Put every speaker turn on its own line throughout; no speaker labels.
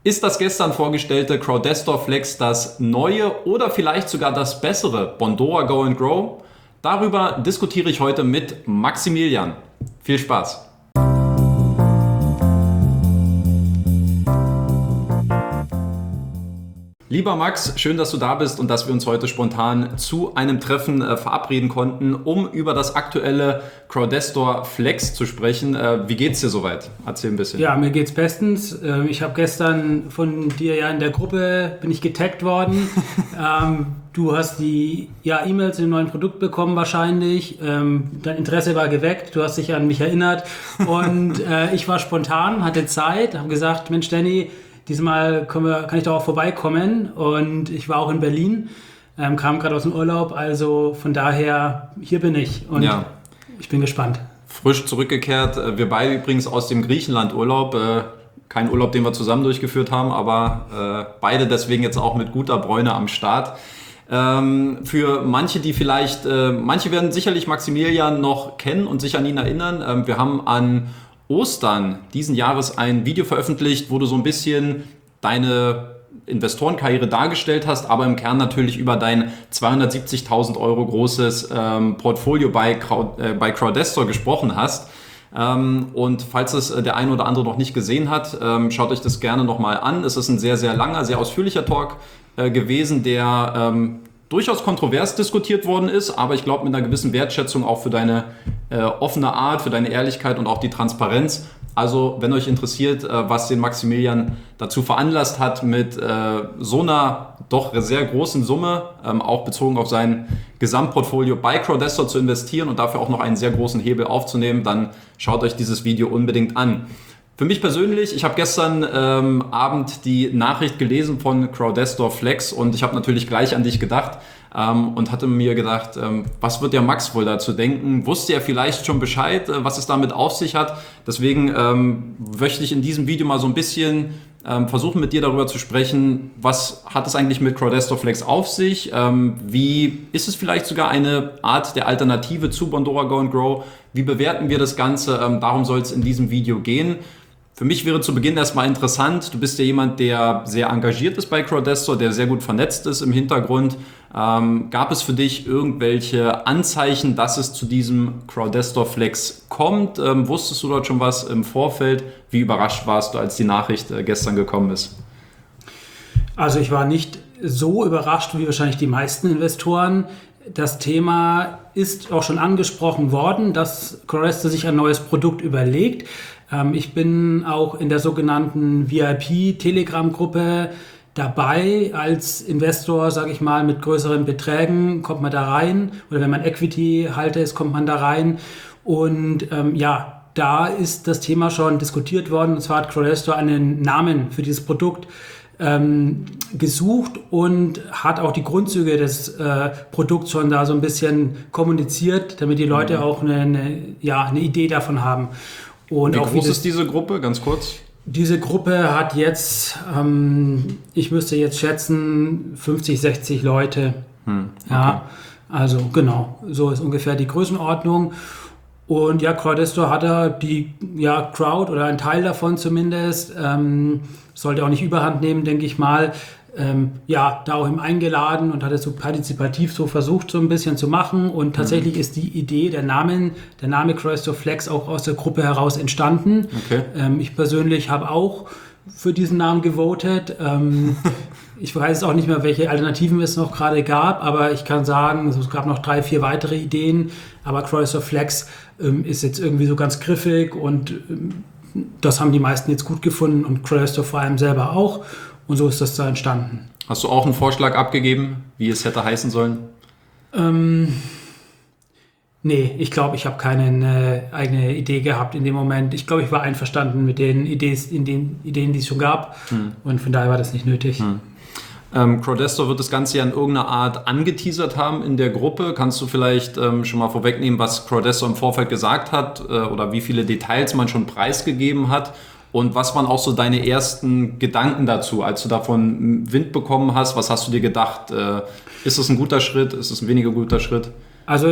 Ist das gestern vorgestellte Crowdestor Flex das neue oder vielleicht sogar das bessere Bondora Go & Grow? Darüber diskutiere ich heute mit Maximilian. Viel Spaß! Lieber Max, schön, dass du da bist und dass wir uns heute spontan zu einem Treffen verabreden konnten, um über das aktuelle Crowdestor Flex zu sprechen. Wie geht's dir soweit? Erzähl ein bisschen.
Ja, mir geht's bestens. Ich habe gestern von dir ja in der Gruppe, bin ich getaggt worden. Du hast die E-Mails zu dem neuen Produkt bekommen wahrscheinlich. Dein Interesse war geweckt, du hast dich an mich erinnert. Und ich war spontan, hatte Zeit, habe gesagt, Mensch Danny, diesmal kann ich doch auch vorbeikommen, und ich war auch in Berlin, kam gerade aus dem Urlaub, also von daher, hier bin ich und ich bin gespannt.
Frisch zurückgekehrt, wir beide übrigens aus dem Griechenland-Urlaub, kein Urlaub, den wir zusammen durchgeführt haben, aber beide deswegen jetzt auch mit guter Bräune am Start. Für manche, die vielleicht, manche werden sicherlich Maximilian noch kennen und sich an ihn erinnern, wir haben an Ostern diesen Jahres ein Video veröffentlicht, wo du so ein bisschen deine Investorenkarriere dargestellt hast, aber im Kern natürlich über dein 270.000 Euro großes Portfolio bei Crowdestor gesprochen hast. Und falls es der eine oder andere noch nicht gesehen hat, schaut euch das gerne nochmal an. Es ist ein sehr, sehr langer, sehr ausführlicher Talk gewesen, der durchaus kontrovers diskutiert worden ist, aber ich glaube mit einer gewissen Wertschätzung auch für deine offene Art, für deine Ehrlichkeit und auch die Transparenz. Also wenn euch interessiert, was den Maximilian dazu veranlasst hat, mit so einer doch sehr großen Summe, auch bezogen auf sein Gesamtportfolio bei Crowdestor zu investieren und dafür auch noch einen sehr großen Hebel aufzunehmen, dann schaut euch dieses Video unbedingt an. Für mich persönlich, ich habe gestern Abend die Nachricht gelesen von Crowdestor Flex und ich habe natürlich gleich an dich gedacht und hatte mir gedacht, was wird der Max wohl dazu denken? Wusste er vielleicht schon Bescheid, was es damit auf sich hat? Deswegen möchte ich in diesem Video mal so ein bisschen versuchen, mit dir darüber zu sprechen, was hat es eigentlich mit Crowdestor Flex auf sich? Wie ist es vielleicht sogar eine Art der Alternative zu Bondora Go & Grow? Wie bewerten wir das Ganze? Darum soll es in diesem Video gehen. Für mich wäre zu Beginn erstmal interessant, du bist ja jemand, der sehr engagiert ist bei Crowdestor, der sehr gut vernetzt ist im Hintergrund. Gab es für dich irgendwelche Anzeichen, dass es zu diesem Crowdestor Flex kommt? Wusstest du dort schon was im Vorfeld? Wie überrascht warst du, als die Nachricht gestern gekommen ist?
Also ich war nicht so überrascht wie wahrscheinlich die meisten Investoren. Das Thema ist auch schon angesprochen worden, dass Crowdestor sich ein neues Produkt überlegt. Ich bin auch in der sogenannten VIP-Telegram-Gruppe dabei. Als Investor, sage ich mal, mit größeren Beträgen kommt man da rein. Oder wenn man Equity-Halter ist, kommt man da rein. Und da ist das Thema schon diskutiert worden. Und zwar hat Crowdestor einen Namen für dieses Produkt gesucht und hat auch die Grundzüge des Produkts schon da so ein bisschen kommuniziert, damit die Leute auch eine Idee davon haben. Und
wie
auch
groß ist diese Gruppe, ganz kurz?
Diese Gruppe hat jetzt, ich müsste jetzt schätzen, 50, 60 Leute.
Okay.
Ja, also genau, so ist ungefähr die Größenordnung. Und ja, Crowdestor hat da die Crowd oder ein Teil davon zumindest, sollte auch nicht überhand nehmen, denke ich mal, da auch ihm eingeladen und hat es so partizipativ so versucht, so ein bisschen zu machen. Und tatsächlich ist die Idee, der Name Crowdestor Flex auch aus der Gruppe heraus entstanden.
Okay.
Ich persönlich habe auch für diesen Namen gewotet. Ich weiß auch nicht mehr, welche Alternativen es noch gerade gab, aber ich kann sagen, es gab noch 3, 4 weitere Ideen. Aber Crowdestor Flex ist jetzt irgendwie so ganz griffig und das haben die meisten jetzt gut gefunden und Crowdestor vor allem selber auch. Und so ist das da entstanden.
Hast du auch einen Vorschlag abgegeben, wie es hätte heißen sollen?
Nee, ich glaube, ich habe keine eigene Idee gehabt in dem Moment. Ich glaube, ich war einverstanden mit den Ideen, die es schon gab. Und von daher war das nicht nötig.
Crowdestor wird das Ganze ja in irgendeiner Art angeteasert haben in der Gruppe. Kannst du vielleicht schon mal vorwegnehmen, was Crowdestor im Vorfeld gesagt hat oder wie viele Details man schon preisgegeben hat? Und was waren auch so deine ersten Gedanken dazu, als du davon Wind bekommen hast? Was hast du dir gedacht? Ist es ein guter Schritt? Ist es ein weniger guter Schritt?
Also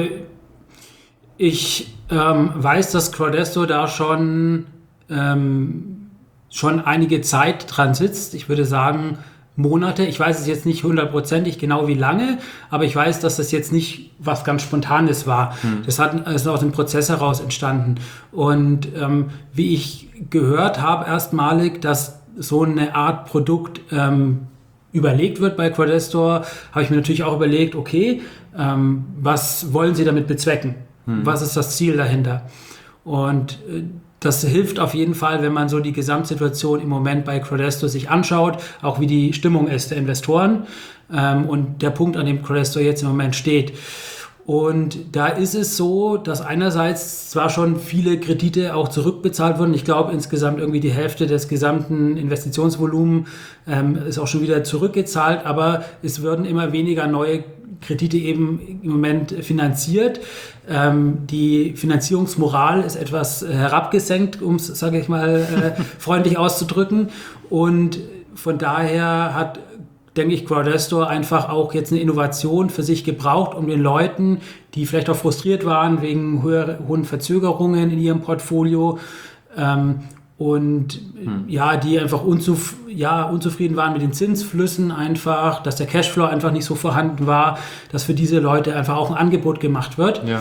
ich weiß, dass Crowdestor da schon schon einige Zeit dran sitzt. Ich würde sagen Monate. Ich weiß es jetzt nicht hundertprozentig genau wie lange, aber ich weiß, dass das jetzt nicht was ganz Spontanes war. Das ist aus dem Prozess heraus entstanden. Und wie ich gehört habe erstmalig, dass so eine Art Produkt überlegt wird bei Crowdestor, habe ich mir natürlich auch überlegt, okay, was wollen Sie damit bezwecken? Was ist das Ziel dahinter? Und das hilft auf jeden Fall, wenn man so die Gesamtsituation im Moment bei Crowdestor sich anschaut, auch wie die Stimmung ist der Investoren und der Punkt, an dem Crowdestor jetzt im Moment steht. Und da ist es so, dass einerseits zwar schon viele Kredite auch zurückbezahlt wurden. Ich glaube, insgesamt irgendwie die Hälfte des gesamten Investitionsvolumens ist auch schon wieder zurückgezahlt, aber es würden immer weniger neue Kredite eben im Moment finanziert. Die Finanzierungsmoral ist etwas herabgesenkt, um es, sage ich mal, freundlich auszudrücken. Und von daher hat, denke ich, Crowdestor einfach auch jetzt eine Innovation für sich gebraucht, um den Leuten, die vielleicht auch frustriert waren wegen hohen Verzögerungen in ihrem Portfolio, die einfach unzufrieden waren mit den Zinsflüssen einfach, dass der Cashflow einfach nicht so vorhanden war, dass für diese Leute einfach auch ein Angebot gemacht wird. Ja.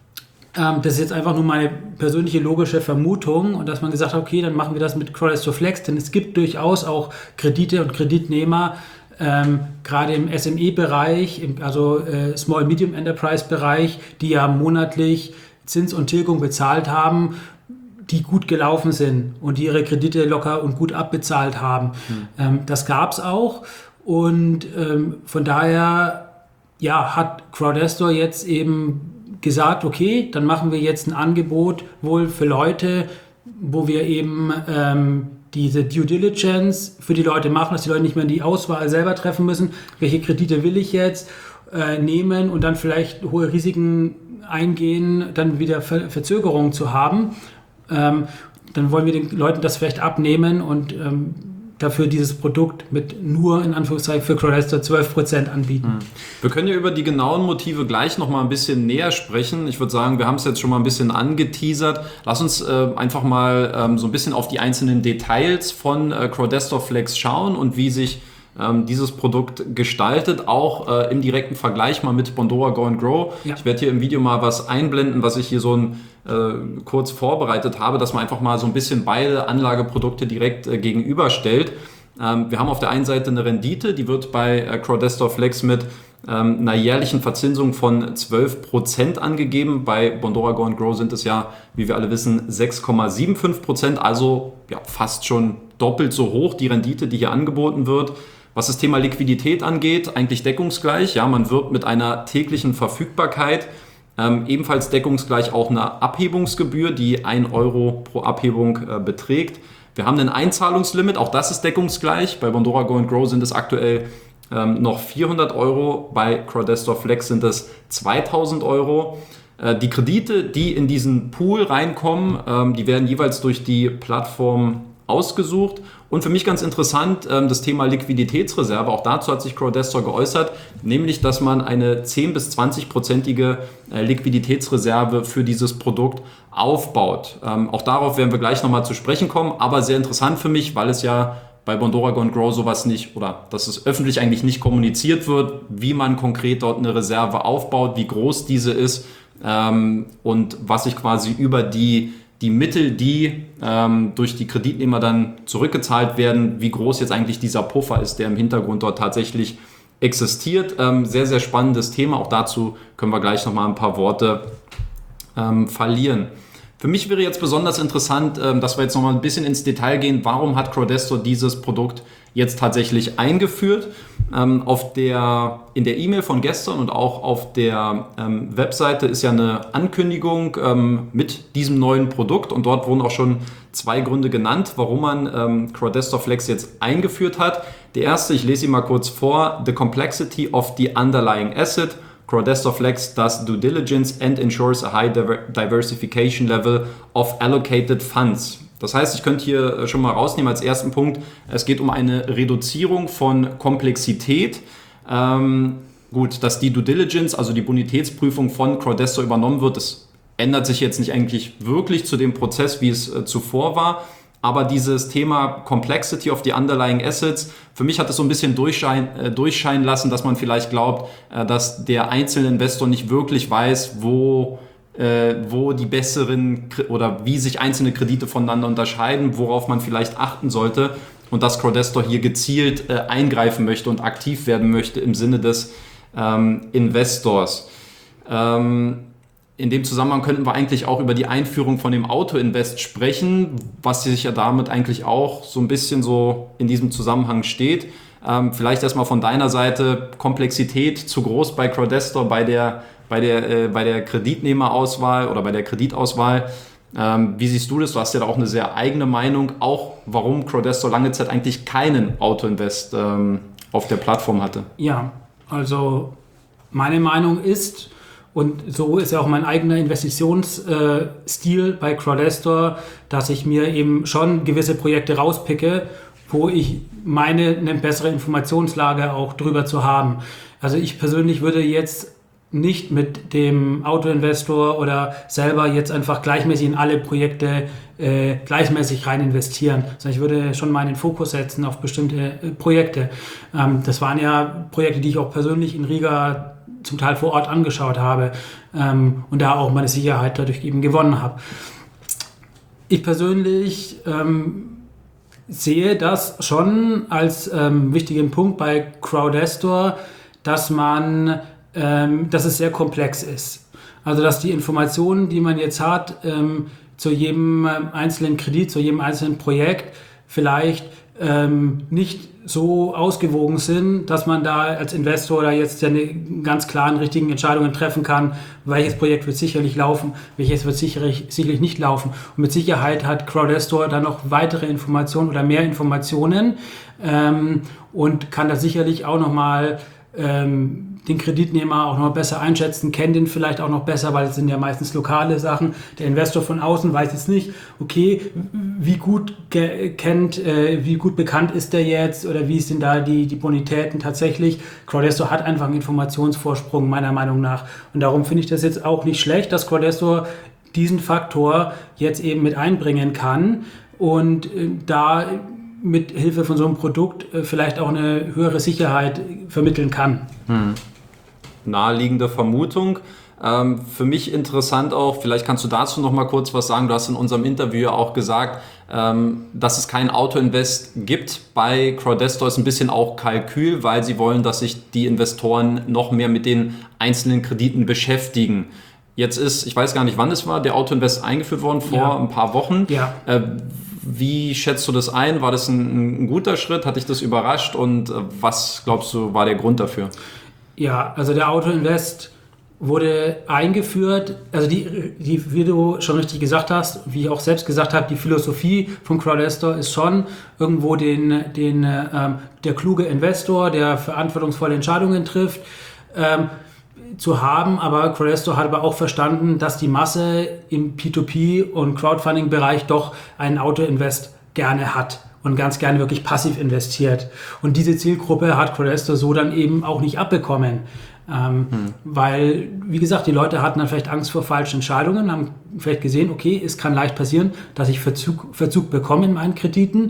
Das ist jetzt einfach nur meine persönliche logische Vermutung und dass man gesagt hat, okay, dann machen wir das mit Crowdestor Flex, denn es gibt durchaus auch Kredite und Kreditnehmer, gerade im SME-Bereich, also Small-Medium-Enterprise-Bereich, die ja monatlich Zins und Tilgung bezahlt haben, die gut gelaufen sind und die ihre Kredite locker und gut abbezahlt haben. Das gab es auch und von daher hat Crowdestor jetzt eben gesagt, okay, dann machen wir jetzt ein Angebot wohl für Leute, wo wir eben diese Due Diligence für die Leute machen, dass die Leute nicht mehr die Auswahl selber treffen müssen, welche Kredite will ich jetzt nehmen und dann vielleicht hohe Risiken eingehen, dann wieder Verzögerungen zu haben. Dann wollen wir den Leuten das vielleicht abnehmen und dafür dieses Produkt mit nur, in Anführungszeichen, für Crowdestor 12% anbieten.
Wir können ja über die genauen Motive gleich noch mal ein bisschen näher sprechen. Ich würde sagen, wir haben es jetzt schon mal ein bisschen angeteasert. Lass uns einfach mal so ein bisschen auf die einzelnen Details von Crowdestor Flex schauen und wie sich dieses Produkt gestaltet, auch im direkten Vergleich mal mit Bondora Go & Grow. Ja. Ich werde hier im Video mal was einblenden, was ich hier so kurz vorbereitet habe, dass man einfach mal so ein bisschen beide Anlageprodukte direkt gegenüberstellt. Wir haben auf der einen Seite eine Rendite, die wird bei Crowdestor Flex mit einer jährlichen Verzinsung von 12% angegeben. Bei Bondora Go & Grow sind es ja, wie wir alle wissen, 6,75%, also ja, fast schon doppelt so hoch die Rendite, die hier angeboten wird. Was das Thema Liquidität angeht, eigentlich deckungsgleich. Ja, man wird mit einer täglichen Verfügbarkeit ebenfalls deckungsgleich auch eine Abhebungsgebühr, die 1 Euro pro Abhebung beträgt. Wir haben ein Einzahlungslimit, auch das ist deckungsgleich. Bei Bondora Go & Grow sind es aktuell noch 400 Euro, bei Crowdestor Flex sind es 2000 Euro. Die Kredite, die in diesen Pool reinkommen, die werden jeweils durch die Plattform ausgesucht. Und für mich ganz interessant, das Thema Liquiditätsreserve, auch dazu hat sich Crowdestor geäußert, nämlich, dass man eine 10- bis 20%ige Liquiditätsreserve für dieses Produkt aufbaut. Auch darauf werden wir gleich nochmal zu sprechen kommen, aber sehr interessant für mich, weil es ja bei Bondora Go & Grow sowas nicht, oder dass es öffentlich eigentlich nicht kommuniziert wird, wie man konkret dort eine Reserve aufbaut, wie groß diese ist und was sich quasi über die Mittel, die durch die Kreditnehmer dann zurückgezahlt werden, wie groß jetzt eigentlich dieser Puffer ist, der im Hintergrund dort tatsächlich existiert. Sehr, sehr spannendes Thema. Auch dazu können wir gleich nochmal ein paar Worte verlieren. Für mich wäre jetzt besonders interessant, dass wir jetzt nochmal ein bisschen ins Detail gehen. Warum hat Crowdestor dieses Produkt jetzt tatsächlich eingeführt? In der E-Mail von gestern und auch auf der Webseite ist ja eine Ankündigung mit diesem neuen Produkt und dort wurden auch schon 2 Gründe genannt, warum man Crowdestor Flex jetzt eingeführt hat. Der erste, ich lese ihn mal kurz vor: The complexity of the underlying asset. Crowdestor Flex does due diligence and ensures a high diversification level of allocated funds. Das heißt, ich könnte hier schon mal rausnehmen als ersten Punkt, es geht um eine Reduzierung von Komplexität. Gut, dass die Due Diligence, also die Bonitätsprüfung von Crowdestor übernommen wird, das ändert sich jetzt nicht eigentlich wirklich zu dem Prozess, wie es zuvor war. Aber dieses Thema Complexity of the Underlying Assets, für mich hat es so ein bisschen durchscheinen lassen, dass man vielleicht glaubt, dass der einzelne Investor nicht wirklich weiß, wo die besseren oder wie sich einzelne Kredite voneinander unterscheiden, worauf man vielleicht achten sollte und dass Crowdestor hier gezielt eingreifen möchte und aktiv werden möchte im Sinne des Investors. In dem Zusammenhang könnten wir eigentlich auch über die Einführung von dem Auto-Invest sprechen, was sich ja damit eigentlich auch so ein bisschen so in diesem Zusammenhang steht. Vielleicht erstmal von deiner Seite, Komplexität zu groß bei Crowdestor, bei der Kreditnehmerauswahl oder bei der Kreditauswahl. Wie siehst du das? Du hast ja da auch eine sehr eigene Meinung, auch warum Crowdestor lange Zeit eigentlich keinen Auto-Invest auf der Plattform hatte.
Ja, also meine Meinung ist, und so ist ja auch mein eigener Investitionsstil bei Crowdestor, dass ich mir eben schon gewisse Projekte rauspicke, wo ich meine, eine bessere Informationslage auch drüber zu haben. Also ich persönlich würde jetzt nicht mit dem Autoinvestor oder selber jetzt einfach gleichmäßig in alle Projekte gleichmäßig rein investieren. Also ich würde schon meinen Fokus setzen auf bestimmte Projekte. Das waren ja Projekte, die ich auch persönlich in Riga zum Teil vor Ort angeschaut habe und da auch meine Sicherheit dadurch eben gewonnen habe. Ich persönlich sehe das schon als wichtigen Punkt bei Crowdestor, dass es sehr komplex ist. Also dass die Informationen, die man jetzt hat, zu jedem einzelnen Kredit, zu jedem einzelnen Projekt vielleicht nicht so ausgewogen sind, dass man da als Investor da jetzt eine ganz klaren, richtigen Entscheidungen treffen kann, welches Projekt wird sicherlich laufen, welches wird sicherlich nicht laufen. Und mit Sicherheit hat Crowdestor da noch weitere Informationen oder mehr Informationen und kann da sicherlich auch nochmal den Kreditnehmer auch noch besser einschätzen, kennt ihn vielleicht auch noch besser, weil es sind ja meistens lokale Sachen. Der Investor von außen weiß jetzt nicht, okay, wie gut bekannt ist der jetzt oder wie sind da die Bonitäten tatsächlich. Crowdestor hat einfach einen Informationsvorsprung meiner Meinung nach und darum finde ich das jetzt auch nicht schlecht, dass Crowdestor diesen Faktor jetzt eben mit einbringen kann und da mit Hilfe von so einem Produkt vielleicht auch eine höhere Sicherheit vermitteln kann.
Naheliegende Vermutung. Für mich interessant auch, vielleicht kannst du dazu noch mal kurz was sagen. Du hast in unserem Interview auch gesagt, dass es kein Auto-Invest gibt. Bei Crowdestor ist ein bisschen auch Kalkül, weil sie wollen, dass sich die Investoren noch mehr mit den einzelnen Krediten beschäftigen. Jetzt ist, ich weiß gar nicht, wann es war, der Auto-Invest eingeführt worden, vor ein paar Wochen.
Ja.
Wie schätzt du das ein? War das ein guter Schritt? Hat dich das überrascht? Und was glaubst du, war der Grund dafür?
Ja, also der Auto-Invest wurde eingeführt, also wie du schon richtig gesagt hast, wie ich auch selbst gesagt habe, die Philosophie von Crowdestor ist schon irgendwo der kluge Investor, der verantwortungsvolle Entscheidungen trifft, zu haben, aber Crowdestor hat aber auch verstanden, dass die Masse im P2P und Crowdfunding-Bereich doch einen Auto-Invest gerne hat und ganz gerne wirklich passiv investiert. Und diese Zielgruppe hat Crowdestor so dann eben auch nicht abbekommen. Weil, wie gesagt, die Leute hatten dann vielleicht Angst vor falschen Entscheidungen, haben vielleicht gesehen, okay, es kann leicht passieren, dass ich Verzug bekomme in meinen Krediten.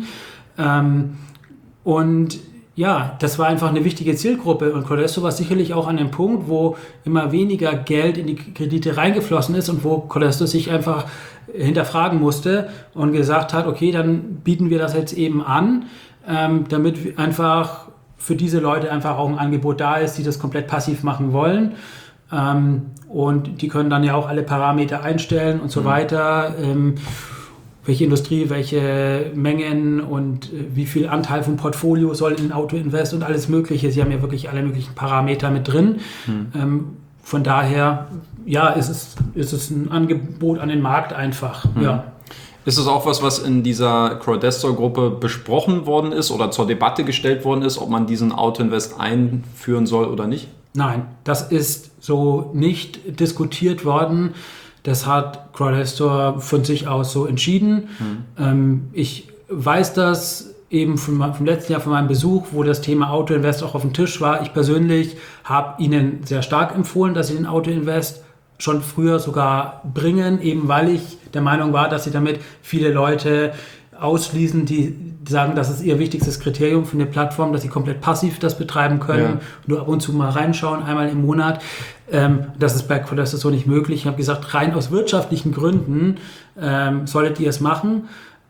Und ja, das war einfach eine wichtige Zielgruppe und Crowdestor war sicherlich auch an dem Punkt, wo immer weniger Geld in die Kredite reingeflossen ist und wo Crowdestor sich einfach hinterfragen musste und gesagt hat, okay, dann bieten wir das jetzt eben an, damit einfach für diese Leute einfach auch ein Angebot da ist, die das komplett passiv machen wollen. Und die können dann ja auch alle Parameter einstellen und so weiter. Welche Industrie, welche Mengen und wie viel Anteil vom Portfolio soll in Auto-Invest und alles Mögliche. Sie haben ja wirklich alle möglichen Parameter mit drin. Von daher, ja, ist es ein Angebot an den Markt einfach. Ja.
Ist es auch was in dieser Crowdestor-Gruppe besprochen worden ist oder zur Debatte gestellt worden ist, ob man diesen Auto-Invest einführen soll oder nicht?
Nein, das ist so nicht diskutiert worden. Das hat Crowdestor von sich aus so entschieden. Ich weiß das eben vom letzten Jahr, von meinem Besuch, wo das Thema Auto-Invest auch auf dem Tisch war. Ich persönlich habe Ihnen sehr stark empfohlen, dass Sie den Auto-Invest schon früher sogar bringen, eben weil ich der Meinung war, dass Sie damit viele Leute ausschließen, die sagen, das ist ihr wichtigstes Kriterium für eine Plattform, dass sie komplett passiv das betreiben können, nur ab und zu mal reinschauen, einmal im Monat. Das ist bei Crowdesto so nicht möglich. Ich habe gesagt, rein aus wirtschaftlichen Gründen solltet ihr es machen.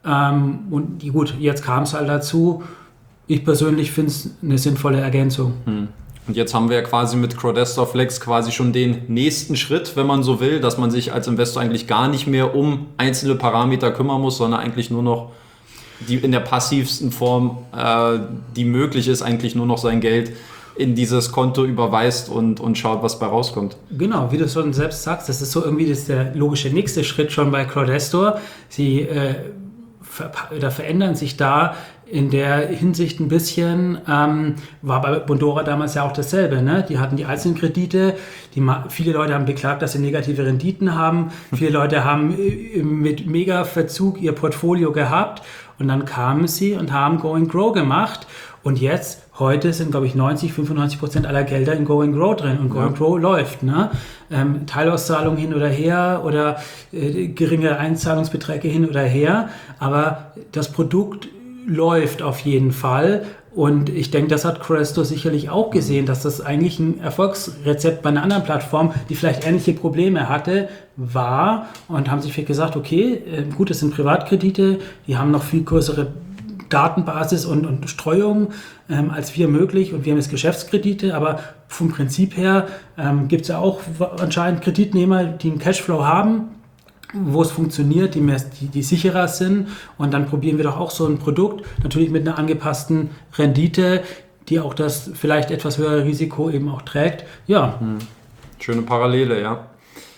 Und gut, jetzt kam es halt dazu. Ich persönlich finde es eine sinnvolle Ergänzung.
Und jetzt haben wir ja quasi mit Crowdesto Flex quasi schon den nächsten Schritt, wenn man so will, dass man sich als Investor eigentlich gar nicht mehr um einzelne Parameter kümmern muss, sondern eigentlich nur noch die in der passivsten Form, die möglich ist, eigentlich nur noch sein Geld in dieses Konto überweist und schaut, was bei rauskommt.
Genau, wie du schon selbst sagst, das ist so irgendwie der logische nächste Schritt schon bei Crowdesto. Sie verändern sich da in der Hinsicht ein bisschen, war bei Bondora damals ja auch dasselbe. Ne? Die hatten die einzelnen Kredite, viele Leute haben beklagt, dass sie negative Renditen haben, viele Leute haben mit mega Verzug ihr Portfolio gehabt und dann kamen sie und haben Go and Grow gemacht und heute sind, glaube ich, 90-95% aller Gelder in Go and Grow drin und Go and Grow läuft. Ne? Teilauszahlungen hin oder her oder geringe Einzahlungsbeträge hin oder her, aber das Produkt läuft auf jeden Fall und ich denke, das hat Crowdesto sicherlich auch gesehen, dass das eigentlich ein Erfolgsrezept bei einer anderen Plattform, die vielleicht ähnliche Probleme hatte, war und haben sich vielleicht gesagt, okay, gut, das sind Privatkredite, die haben noch viel größere Datenbasis und Streuung als wir möglich und wir haben jetzt Geschäftskredite, aber vom Prinzip her gibt es ja auch anscheinend Kreditnehmer, die einen Cashflow haben, wo es funktioniert, die sicherer sind und dann probieren wir doch auch so ein Produkt, natürlich mit einer angepassten Rendite, die auch das vielleicht etwas höhere Risiko eben auch trägt. Ja.
Schöne Parallele, ja.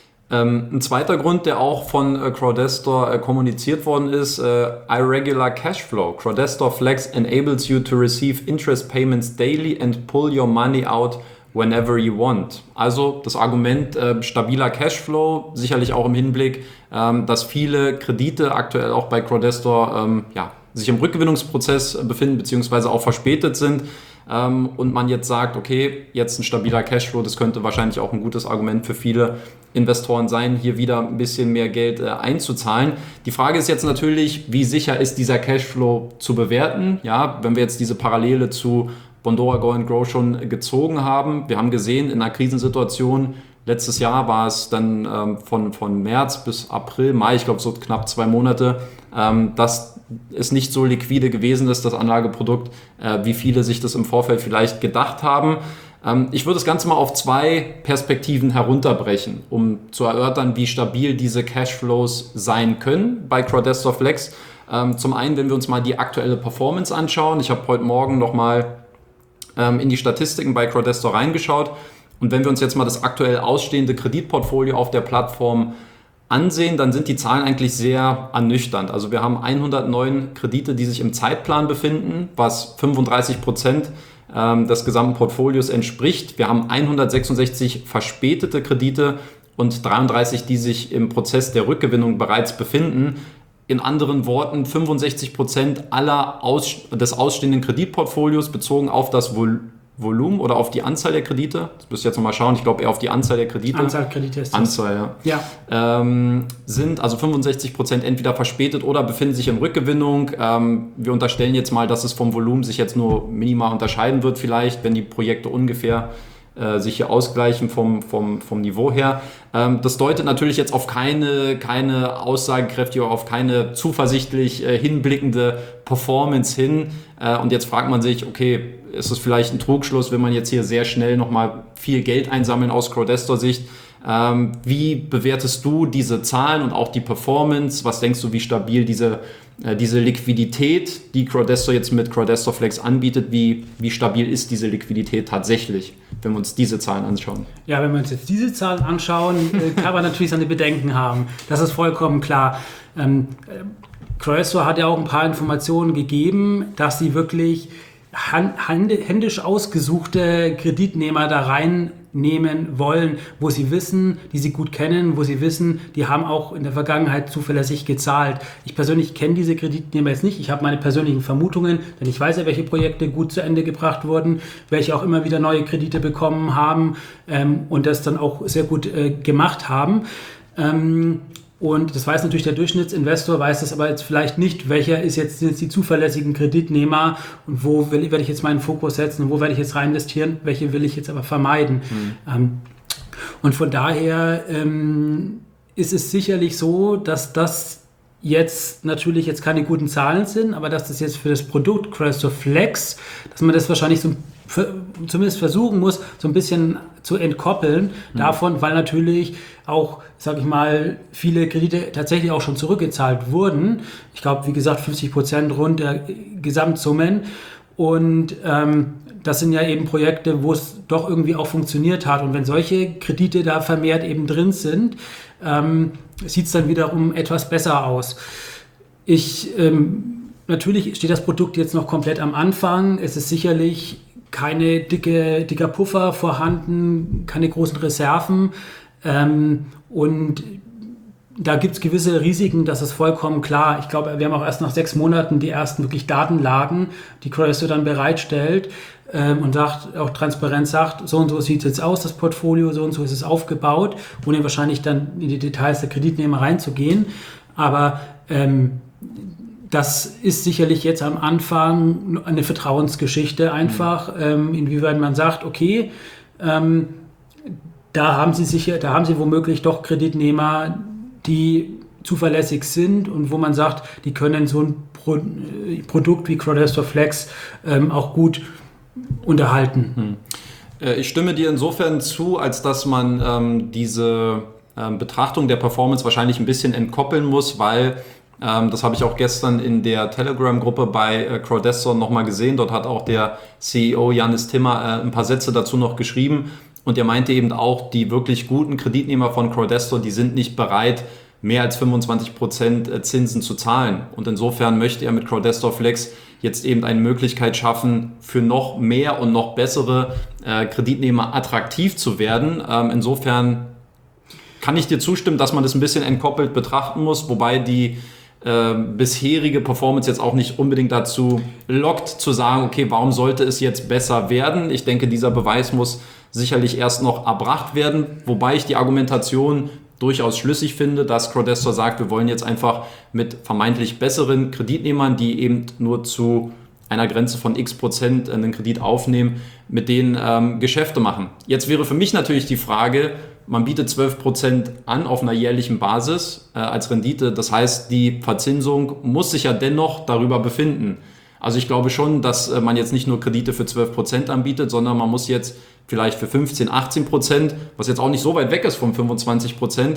Ein zweiter Grund, der auch von Crowdesto kommuniziert worden ist, Irregular Cashflow. Crowdesto Flex enables you to receive interest payments daily and pull your money out whenever you want. Also das Argument stabiler Cashflow, sicherlich auch im Hinblick, dass viele Kredite aktuell auch bei Crowdesto sich im Rückgewinnungsprozess befinden, beziehungsweise auch verspätet sind. Und man jetzt sagt, okay, jetzt ein stabiler Cashflow, das könnte wahrscheinlich auch ein gutes Argument für viele Investoren sein, hier wieder ein bisschen mehr Geld einzuzahlen. Die Frage ist jetzt natürlich, wie sicher ist dieser Cashflow zu bewerten? Ja, wenn wir jetzt diese Parallele zu Bondora Go and Grow schon gezogen haben. Wir haben gesehen, in einer Krisensituation, letztes Jahr war es dann von März bis April, Mai, ich glaube so knapp 2 Monate, dass es nicht so liquide gewesen ist, das Anlageprodukt, wie viele sich das im Vorfeld vielleicht gedacht haben. Ich würde das Ganze mal auf 2 Perspektiven herunterbrechen, um zu erörtern, wie stabil diese Cashflows sein können bei Crowdesto Flex. Zum einen, wenn wir uns mal die aktuelle Performance anschauen. Ich habe heute Morgen nochmal in die Statistiken bei Crowdesto reingeschaut. Und wenn wir uns jetzt mal das aktuell ausstehende Kreditportfolio auf der Plattform ansehen, dann sind die Zahlen eigentlich sehr ernüchternd. Also wir haben 109 Kredite, die sich im Zeitplan befinden, was 35% des gesamten Portfolios entspricht. Wir haben 166 verspätete Kredite und 33, die sich im Prozess der Rückgewinnung bereits befinden. In anderen Worten, 65% des ausstehenden Kreditportfolios bezogen auf das Volumen oder auf die Anzahl der Kredite. Das müsst ihr jetzt nochmal schauen. Ich glaube eher auf die Anzahl der Kredite.
Anzahl Kredite ist das.
Anzahl, ja. Sind also 65% entweder verspätet oder befinden sich in Rückgewinnung. Wir unterstellen jetzt mal, dass es vom Volumen sich jetzt nur minimal unterscheiden wird vielleicht, wenn die Projekte ungefähr sich hier ausgleichen vom Niveau her. Das deutet natürlich jetzt auf keine aussagekräftige, auf keine zuversichtlich hinblickende Performance hin. Und jetzt fragt man sich, okay, ist es vielleicht ein Trugschluss, wenn man jetzt hier sehr schnell nochmal viel Geld einsammeln aus Crowdesto-Sicht? Wie bewertest du diese Zahlen und auch die Performance? Was denkst du, wie stabil diese Liquidität, die Crowdesto jetzt mit Crowdesto Flex anbietet, wie stabil ist diese Liquidität tatsächlich, wenn wir uns diese Zahlen anschauen?
Ja, wenn wir uns jetzt diese Zahlen anschauen, kann man natürlich seine Bedenken haben. Das ist vollkommen klar. Crowdesto hat ja auch ein paar Informationen gegeben, dass sie wirklich händisch ausgesuchte Kreditnehmer da reinnehmen wollen, wo sie wissen, die sie gut kennen, wo sie wissen, die haben auch in der Vergangenheit zuverlässig gezahlt. Ich persönlich kenne diese Kreditnehmer jetzt nicht. Ich habe meine persönlichen Vermutungen, denn ich weiß ja, welche Projekte gut zu Ende gebracht wurden, welche auch immer wieder neue Kredite bekommen haben und das dann auch sehr gut gemacht haben. Und das weiß natürlich der Durchschnittsinvestor, weiß das aber jetzt vielleicht nicht, welcher sind jetzt die zuverlässigen Kreditnehmer und wo werde ich jetzt meinen Fokus setzen und wo werde ich jetzt rein investieren, welche will ich jetzt aber vermeiden. Und von daher ist es sicherlich so, dass das jetzt natürlich jetzt keine guten Zahlen sind, aber dass das jetzt für das Produkt Credestor Flex, dass man das wahrscheinlich zumindest versuchen muss, so ein bisschen zu entkoppeln davon, weil natürlich auch, sage ich mal, viele Kredite tatsächlich auch schon zurückgezahlt wurden. Ich glaube, wie gesagt, 50% rund der Gesamtsummen. Und das sind ja eben Projekte, wo es doch irgendwie auch funktioniert hat. Und wenn solche Kredite da vermehrt eben drin sind, sieht es dann wiederum etwas besser aus. Natürlich steht das Produkt jetzt noch komplett am Anfang. Es ist sicherlich keine dicker Puffer vorhanden, keine großen Reserven. Und da gibt es gewisse Risiken, das ist vollkommen klar. Ich glaube, wir haben auch erst nach 6 Monaten die ersten wirklich Datenlagen, die Credestor dann bereitstellt und auch transparent sagt, so und so sieht es jetzt aus, das Portfolio, so und so ist es aufgebaut, ohne wahrscheinlich dann in die Details der Kreditnehmer reinzugehen. Aber das ist sicherlich jetzt am Anfang eine Vertrauensgeschichte einfach, inwieweit man sagt, okay, da haben sie womöglich doch Kreditnehmer, die zuverlässig sind und wo man sagt, die können so ein Produkt wie Credestor Flex auch gut unterhalten.
Ich stimme dir insofern zu, als dass man diese Betrachtung der Performance wahrscheinlich ein bisschen entkoppeln muss, weil das habe ich auch gestern in der Telegram-Gruppe bei Credestor nochmal gesehen. Dort hat auch der CEO Janis Timmer ein paar Sätze dazu noch geschrieben. Und er meinte eben auch, die wirklich guten Kreditnehmer von Credestor, die sind nicht bereit, mehr als 25% Zinsen zu zahlen. Und insofern möchte er mit Credestor Flex jetzt eben eine Möglichkeit schaffen, für noch mehr und noch bessere Kreditnehmer attraktiv zu werden. Insofern kann ich dir zustimmen, dass man das ein bisschen entkoppelt betrachten muss, wobei die bisherige Performance jetzt auch nicht unbedingt dazu lockt, zu sagen, okay, warum sollte es jetzt besser werden? Ich denke, dieser Beweis muss sicherlich erst noch erbracht werden, wobei ich die Argumentation durchaus schlüssig finde, dass Credestor sagt, wir wollen jetzt einfach mit vermeintlich besseren Kreditnehmern, die eben nur zu einer Grenze von x% einen Kredit aufnehmen, mit denen Geschäfte machen. Jetzt wäre für mich natürlich die Frage, man bietet 12% an auf einer jährlichen Basis als Rendite. Das heißt, die Verzinsung muss sich ja dennoch darüber befinden. Also ich glaube schon, dass man jetzt nicht nur Kredite für 12% anbietet, sondern man muss jetzt vielleicht für 15, 18%, was jetzt auch nicht so weit weg ist vom 25%,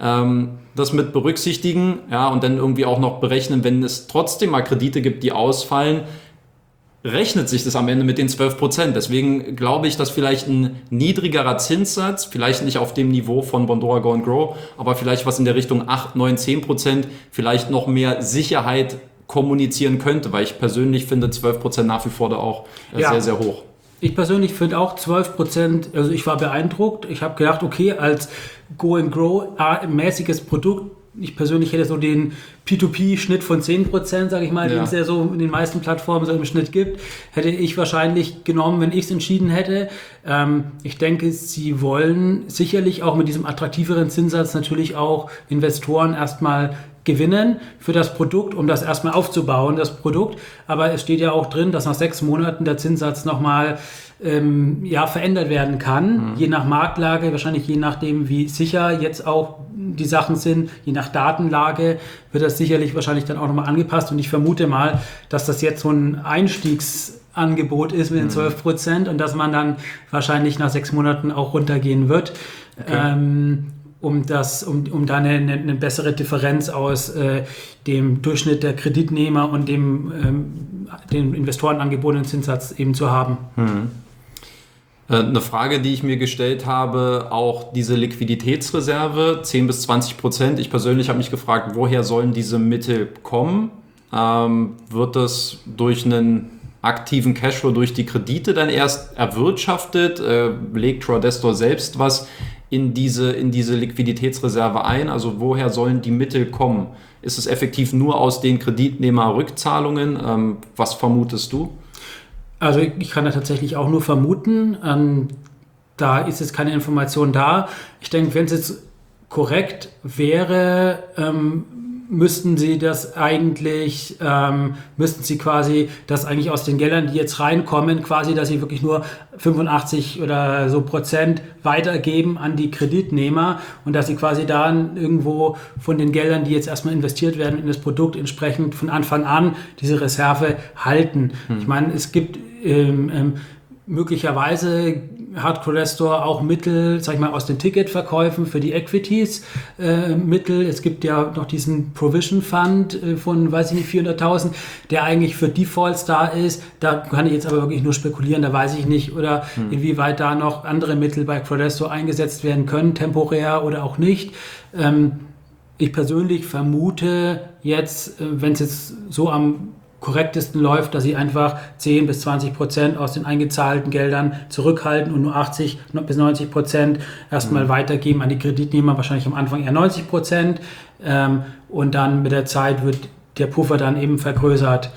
das mit berücksichtigen, ja, und dann irgendwie auch noch berechnen, wenn es trotzdem mal Kredite gibt, die ausfallen, rechnet sich das am Ende mit den 12%. Deswegen glaube ich, dass vielleicht ein niedrigerer Zinssatz, vielleicht nicht auf dem Niveau von Bondora Go & Grow, aber vielleicht was in der Richtung 8, 9, 10%, vielleicht noch mehr Sicherheit kommunizieren könnte, weil ich persönlich finde 12% nach wie vor da auch sehr, sehr hoch.
Ich persönlich finde auch 12%, also ich war beeindruckt. Ich habe gedacht, okay, als Go & Grow mäßiges Produkt, ich persönlich hätte so den P2P-Schnitt von 10%, sage ich mal, den es ja so in den meisten Plattformen so im Schnitt gibt, hätte ich wahrscheinlich genommen, wenn ich es entschieden hätte. Ich denke, sie wollen sicherlich auch mit diesem attraktiveren Zinssatz natürlich auch Investoren erstmal gewinnen für das Produkt, um das erstmal aufzubauen, das Produkt. Aber es steht ja auch drin, dass nach 6 Monaten der Zinssatz nochmal verändert werden kann, je nach Marktlage, wahrscheinlich je nachdem, wie sicher jetzt auch die Sachen sind, je nach Datenlage wird das sicherlich wahrscheinlich dann auch nochmal angepasst. Und ich vermute mal, dass das jetzt so ein Einstiegsangebot ist mit den 12% und dass man dann wahrscheinlich nach 6 Monaten auch runtergehen wird. Okay. Um da eine bessere Differenz aus dem Durchschnitt der Kreditnehmer und dem Investoren angebotenen Zinssatz eben zu haben.
Eine Frage, die ich mir gestellt habe, auch diese Liquiditätsreserve, 10-20%. Ich persönlich habe mich gefragt, woher sollen diese Mittel kommen? Wird das durch einen aktiven Cashflow, durch die Kredite dann erst erwirtschaftet? Legt Credestor selbst was in diese Liquiditätsreserve ein? Also woher sollen die Mittel kommen? Ist es effektiv nur aus den Kreditnehmerrückzahlungen? Was vermutest du?
Also ich kann da tatsächlich auch nur vermuten. Da ist jetzt keine Information da. Ich denke, wenn es jetzt korrekt wäre, müssten Sie quasi das eigentlich aus den Geldern, die jetzt reinkommen, quasi, dass Sie wirklich nur 85 oder so Prozent weitergeben an die Kreditnehmer und dass Sie quasi da irgendwo von den Geldern, die jetzt erstmal investiert werden in das Produkt, entsprechend von Anfang an diese Reserve halten. Ich meine, es gibt möglicherweise hat Credestor auch Mittel, sag ich mal, aus den Ticketverkäufen für die Equities Mittel. Es gibt ja noch diesen Provision Fund von, weiß ich nicht, 400.000, der eigentlich für Defaults da ist. Da kann ich jetzt aber wirklich nur spekulieren, da weiß ich nicht, oder inwieweit da noch andere Mittel bei Credestor eingesetzt werden können, temporär oder auch nicht. Ich persönlich vermute jetzt, wenn es jetzt so am korrektesten läuft, dass sie einfach 10-20% aus den eingezahlten Geldern zurückhalten und nur 80-90% erstmal weitergeben an die Kreditnehmer, wahrscheinlich am Anfang eher 90%, und dann mit der Zeit wird der Puffer dann eben vergrößert.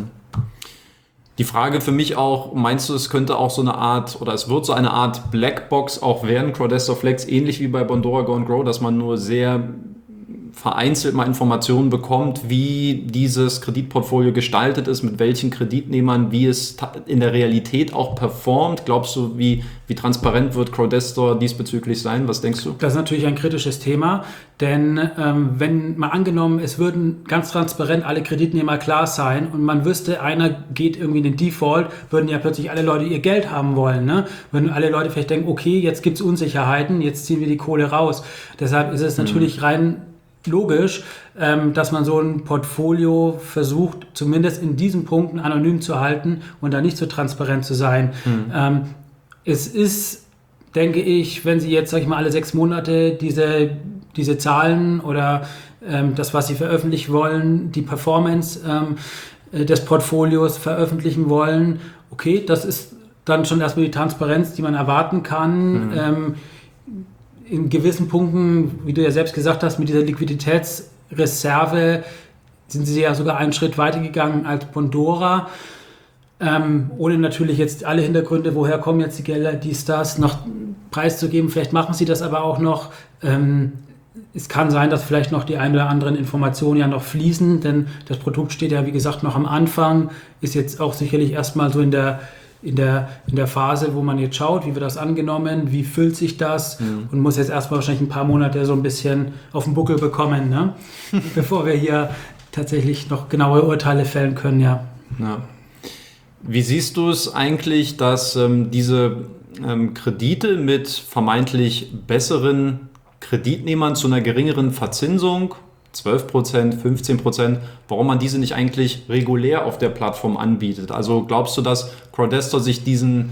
Die Frage für mich auch, meinst du, es könnte auch so eine Art, oder es wird so eine Art Blackbox auch werden, Crowdestor Flex, ähnlich wie bei Bondora Go and Grow, dass man nur sehr vereinzelt mal Informationen bekommt, wie dieses Kreditportfolio gestaltet ist, mit welchen Kreditnehmern, wie es in der Realität auch performt. Glaubst du, wie transparent wird Crowdestor diesbezüglich sein? Was denkst du?
Das ist natürlich ein kritisches Thema, denn wenn mal angenommen, es würden ganz transparent alle Kreditnehmer klar sein und man wüsste, einer geht irgendwie in den Default, würden ja plötzlich alle Leute ihr Geld haben wollen. Ne? Würden alle Leute vielleicht denken, okay, jetzt gibt es Unsicherheiten, jetzt ziehen wir die Kohle raus. Deshalb ist es natürlich rein logisch, dass man so ein Portfolio versucht, zumindest in diesen Punkten anonym zu halten und da nicht so transparent zu sein. Es ist, denke ich, wenn Sie jetzt, sag ich mal, alle 6 Monate diese Zahlen oder das, was Sie veröffentlichen wollen, die Performance des Portfolios veröffentlichen wollen, okay, das ist dann schon erstmal die Transparenz, die man erwarten kann. In gewissen Punkten, wie du ja selbst gesagt hast, mit dieser Liquiditätsreserve sind sie ja sogar einen Schritt weiter gegangen als Bondora. Ohne natürlich jetzt alle Hintergründe, woher kommen jetzt die Gelder, das noch preiszugeben. Vielleicht machen sie das aber auch noch. Es kann sein, dass vielleicht noch die ein oder anderen Informationen ja noch fließen, denn das Produkt steht ja, wie gesagt, noch am Anfang, ist jetzt auch sicherlich erstmal so in der Phase, wo man jetzt schaut, wie wird das angenommen, wie füllt sich das und muss jetzt erstmal wahrscheinlich ein paar Monate so ein bisschen auf den Buckel bekommen, ne? Bevor wir hier tatsächlich noch genaue Urteile fällen können, ja.
Wie siehst du es eigentlich, dass diese Kredite mit vermeintlich besseren Kreditnehmern zu einer geringeren Verzinsung, 12%, 15%, warum man diese nicht eigentlich regulär auf der Plattform anbietet? Also glaubst du, dass Crowdestor sich diesen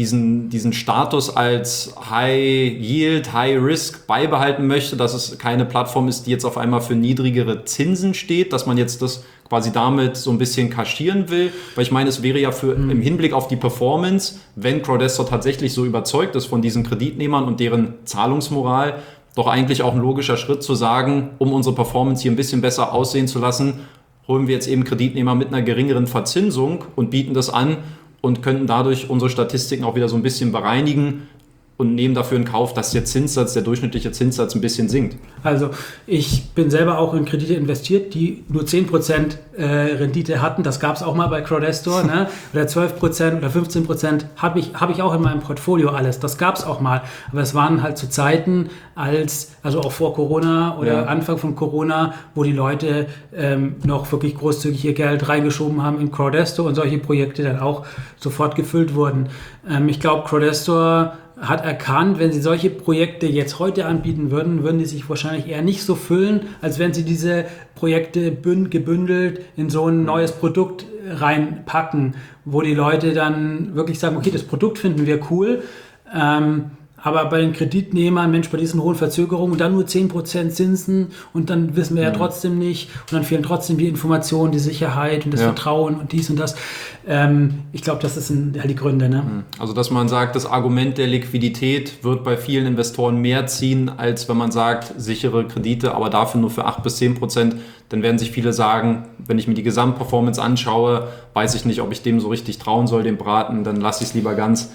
Status als High Yield, High Risk beibehalten möchte, dass es keine Plattform ist, die jetzt auf einmal für niedrigere Zinsen steht, dass man jetzt das quasi damit so ein bisschen kaschieren will? Weil ich meine, es wäre ja im Hinblick auf die Performance, wenn Crowdestor tatsächlich so überzeugt ist von diesen Kreditnehmern und deren Zahlungsmoral, doch eigentlich auch ein logischer Schritt zu sagen, um unsere Performance hier ein bisschen besser aussehen zu lassen, holen wir jetzt eben Kreditnehmer mit einer geringeren Verzinsung und bieten das an und könnten dadurch unsere Statistiken auch wieder so ein bisschen bereinigen und nehmen dafür in Kauf, dass der durchschnittliche Zinssatz ein bisschen sinkt.
Also ich bin selber auch in Kredite investiert, die nur 10% Rendite hatten. Das gab es auch mal bei Crowdestor, ne? Oder 12% oder 15% habe ich auch in meinem Portfolio alles. Das gab es auch mal. Aber es waren halt zu Zeiten, also auch vor Corona oder Anfang von Corona, wo die Leute noch wirklich großzügig ihr Geld reingeschoben haben in Crowdestor und solche Projekte dann auch sofort gefüllt wurden. Ich glaube, Crowdestor hat erkannt, wenn sie solche Projekte jetzt heute anbieten würden die sich wahrscheinlich eher nicht so füllen, als wenn sie diese Projekte gebündelt in so ein neues Produkt reinpacken, wo die Leute dann wirklich sagen, okay, das Produkt finden wir cool, aber bei den Kreditnehmern, Mensch, bei diesen hohen Verzögerungen und dann nur 10% Zinsen und dann wissen wir ja trotzdem nicht und dann fehlen trotzdem die Informationen, die Sicherheit und das Vertrauen und dies und das. Ich glaube, das sind halt die Gründe. Ne?
Also, dass man sagt, das Argument der Liquidität wird bei vielen Investoren mehr ziehen, als wenn man sagt, sichere Kredite, aber dafür nur für 8-10%. Dann werden sich viele sagen, wenn ich mir die Gesamtperformance anschaue, weiß ich nicht, ob ich dem so richtig trauen soll, dem Braten, dann lasse ich es lieber ganz.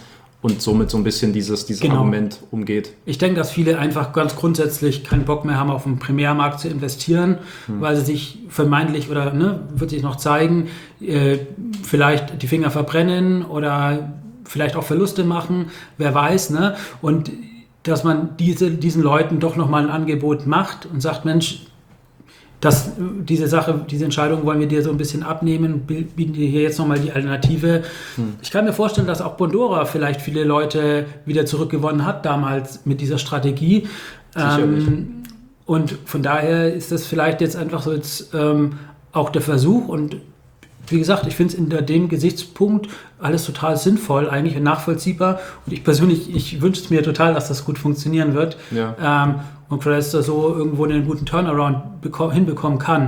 und somit so ein bisschen dieses Argument umgeht.
Ich denke, dass viele einfach ganz grundsätzlich keinen Bock mehr haben, auf den Primärmarkt zu investieren, weil sie sich vermeintlich oder wird sich noch zeigen, vielleicht die Finger verbrennen oder vielleicht auch Verluste machen, wer weiß. Ne? Und dass man diesen Leuten doch nochmal ein Angebot macht und sagt, Mensch, diese Entscheidung wollen wir dir so ein bisschen abnehmen, bieten dir hier jetzt nochmal die Alternative. Ich kann mir vorstellen, dass auch Bondora vielleicht viele Leute wieder zurückgewonnen hat damals mit dieser Strategie. Und von daher ist das vielleicht jetzt einfach so auch der Versuch. Und wie gesagt, ich finde es unter dem Gesichtspunkt alles total sinnvoll eigentlich und nachvollziehbar. Und ich persönlich, ich wünsche es mir total, dass das gut funktionieren wird. Ja. Und Crowdestor so irgendwo einen guten Turnaround hinbekommen kann.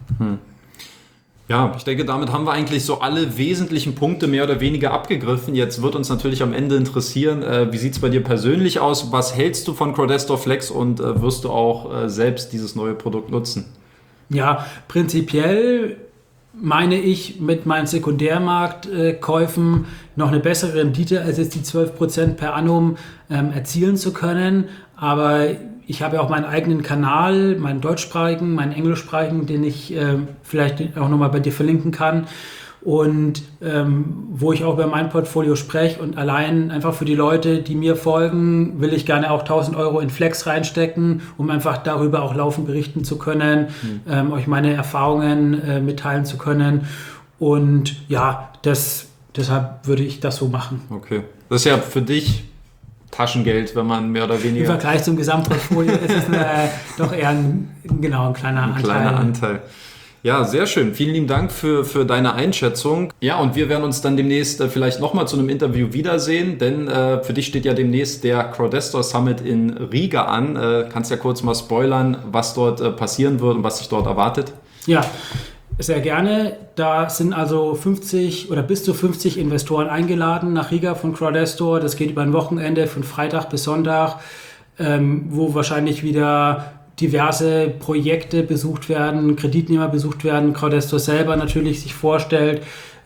Ja, ich denke, damit haben wir eigentlich so alle wesentlichen Punkte mehr oder weniger abgegriffen. Jetzt wird uns natürlich am Ende interessieren, wie sieht es bei dir persönlich aus? Was hältst du von Crowdestor Flex und wirst du auch selbst dieses neue Produkt nutzen?
Ja, prinzipiell meine ich mit meinen Sekundärmarktkäufen noch eine bessere Rendite als jetzt die 12% per annum erzielen zu können. Aber ich habe ja auch meinen eigenen Kanal, meinen deutschsprachigen, meinen englischsprachigen, den ich vielleicht auch nochmal bei dir verlinken kann. Und wo ich auch über mein Portfolio spreche und allein einfach für die Leute, die mir folgen, will ich gerne auch 1.000 Euro in Flex reinstecken, um einfach darüber auch laufend berichten zu können, euch meine Erfahrungen mitteilen zu können. Und ja, deshalb würde ich das so machen.
Okay. Das ist ja für dich Taschengeld, wenn man mehr oder weniger...
Im Vergleich zum Gesamtportfolio ist es doch eher ein kleiner Anteil.
Ja, sehr schön. Vielen lieben Dank für deine Einschätzung. Ja, und wir werden uns dann demnächst vielleicht nochmal zu einem Interview wiedersehen, denn für dich steht ja demnächst der Crowdestor Summit in Riga an. Kannst ja kurz mal spoilern, was dort passieren wird und was dich dort erwartet?
Ja, sehr gerne. Da sind also 50 oder bis zu 50 Investoren eingeladen nach Riga von Crowdestor. Das geht über ein Wochenende von Freitag bis Sonntag, wo wahrscheinlich wieder diverse Projekte besucht werden, Kreditnehmer besucht werden, Crowdestor selber natürlich sich vorstellt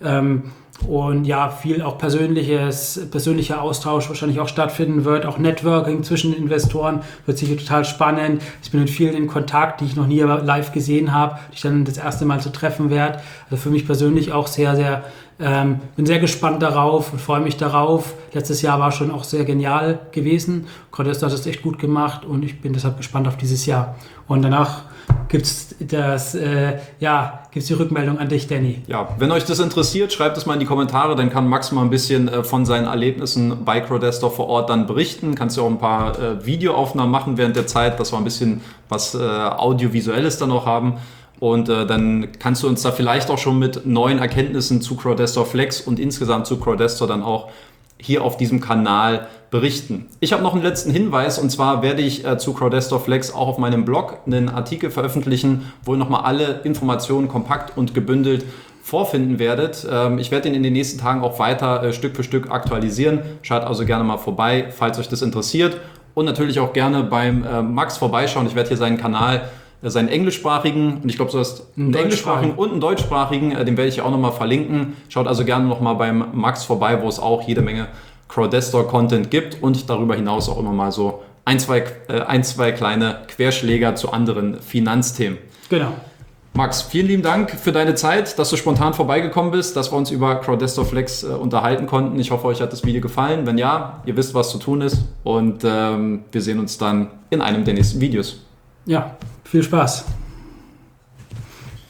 und ja, viel auch persönlicher Austausch wahrscheinlich auch stattfinden wird, auch Networking zwischen Investoren wird sicher total spannend. Ich bin mit vielen in Kontakt, die ich noch nie live gesehen habe, die ich dann das erste Mal zu treffen werde. Also für mich persönlich auch sehr, sehr bin sehr gespannt darauf und freue mich darauf. Letztes Jahr war schon auch sehr genial gewesen. Crowdestor hat das echt gut gemacht und ich bin deshalb gespannt auf dieses Jahr. Und danach gibt's die Rückmeldung an dich, Danny.
Ja, wenn euch das interessiert, schreibt es mal in die Kommentare, dann kann Max mal ein bisschen von seinen Erlebnissen bei Crowdestor vor Ort dann berichten. Kannst du auch ein paar Videoaufnahmen machen während der Zeit, dass wir ein bisschen was Audiovisuelles dann noch haben. Und dann kannst du uns da vielleicht auch schon mit neuen Erkenntnissen zu Crowdestor Flex und insgesamt zu Crowdestor dann auch hier auf diesem Kanal berichten. Ich habe noch einen letzten Hinweis und zwar werde ich zu Crowdestor Flex auch auf meinem Blog einen Artikel veröffentlichen, wo ihr nochmal alle Informationen kompakt und gebündelt vorfinden werdet. Ich werde den in den nächsten Tagen auch weiter Stück für Stück aktualisieren. Schaut also gerne mal vorbei, falls euch das interessiert. Und natürlich auch gerne beim Max vorbeischauen. Ich werde hier seinen Kanal, seinen englischsprachigen, und ich glaube, du hast einen englischsprachigen und einen deutschsprachigen, den werde ich hier auch nochmal verlinken. Schaut also gerne nochmal beim Max vorbei, wo es auch jede Menge Crowdestor-Content gibt und darüber hinaus auch immer mal so ein, zwei kleine Querschläger zu anderen Finanzthemen.
Genau.
Max, vielen lieben Dank für deine Zeit, dass du spontan vorbeigekommen bist, dass wir uns über Crowdestor Flex unterhalten konnten. Ich hoffe, euch hat das Video gefallen. Wenn ja, ihr wisst, was zu tun ist und wir sehen uns dann in einem der nächsten Videos.
Ja, viel Spaß.